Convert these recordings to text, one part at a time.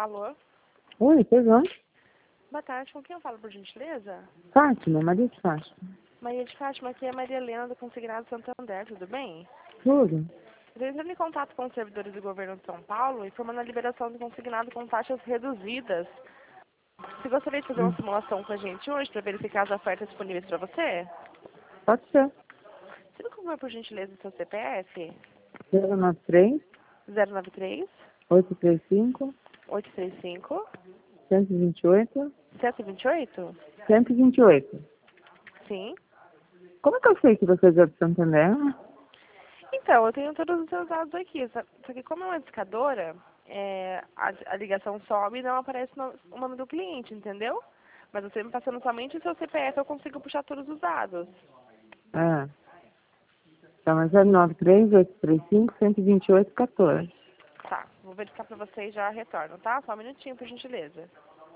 Alô? Oi, pois não? Boa tarde, com quem eu falo, por gentileza? Fátima, Maria de Fátima. Maria de Fátima, aqui é Maria Helena do Consignado Santander, tudo bem? Tudo? Estou entrando em contato com os servidores do governo de São Paulo, informando a liberação do consignado com taxas reduzidas. Você gostaria de fazer uma simulação com a gente hoje para verificar as ofertas disponíveis para você? Pode ser. Você me confirma, por gentileza, o seu CPF? 093 093 835 835 128 128? 128. Sim. Como é que eu sei que você é do Santander? Então, eu tenho todos os seus dados aqui, só que como é uma discadora, a ligação sobe e não aparece o nome do cliente, entendeu? Mas você me passando somente o seu CPF, eu consigo puxar todos os dados. Ah, tá, mas 093 835 128 14. Tá, vou verificar pra você e já retorno, tá? Só um minutinho, por gentileza.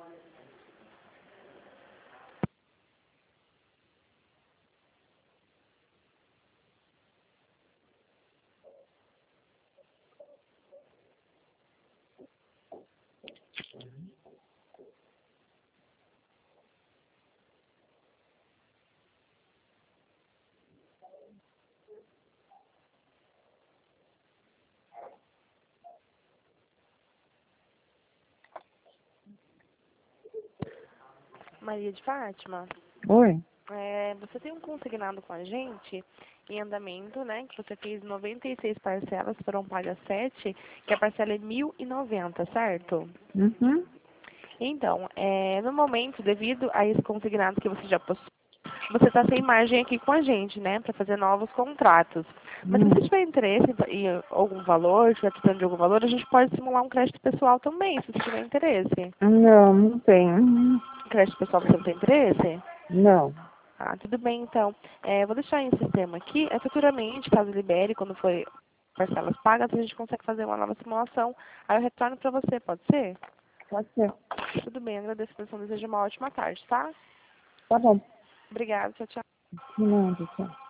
Maria de Fátima, Oi? você tem um consignado com a gente em andamento, né? Que você fez 96 parcelas, foram pagas 7, que a parcela é 1.090, certo? Uhum. Então, no momento, devido a esse consignado que você já possui, você está sem margem aqui com a gente, né, para fazer novos contratos. Mas se você tiver interesse em algum valor, estiver precisando de algum valor, a gente pode simular um crédito pessoal também, se você tiver interesse. Não, não tenho. Crédito pessoal você não tem interesse? Não. Ah, tudo bem, então. Vou deixar em sistema aqui. Futuramente, caso libere, quando for parcelas pagas, a gente consegue fazer uma nova simulação. Aí eu retorno para você, pode ser? Pode ser. Tudo bem, agradeço a atenção, desejo uma ótima tarde, tá? Tá bom. Obrigada, tchau, tchau. Não, tchau.